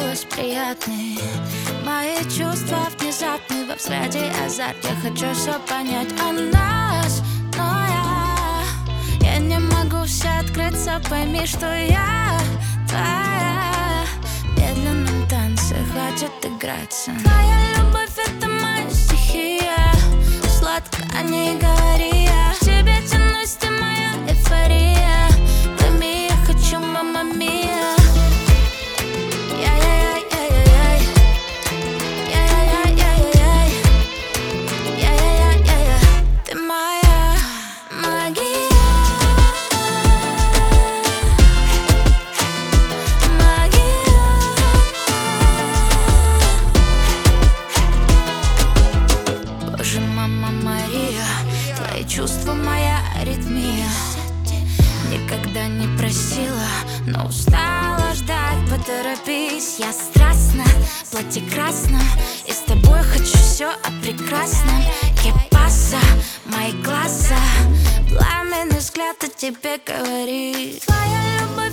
голос приятный, мои чувства внезапны, во взгляде азарт. Я хочу все понять о нас, но я не могу все открыться. Пойми, что я твоя. В медленном танце хватит играться. Твоя любовь — это моя стихия. Сладко о ней говори я. К тебе тянусь, ты моя эйфория. Пойми, я хочу, мамма мия. Ты моя магия. Боже, мама Мария, твои чувства моя аритмия. Никогда не просила, но устала ждать. Поторопись, я страстна, платье красное, и с тобой хочу все о прекрасном. Кепаса, мои глаза, пламенный взгляд о тебе говорит. Твоя любовь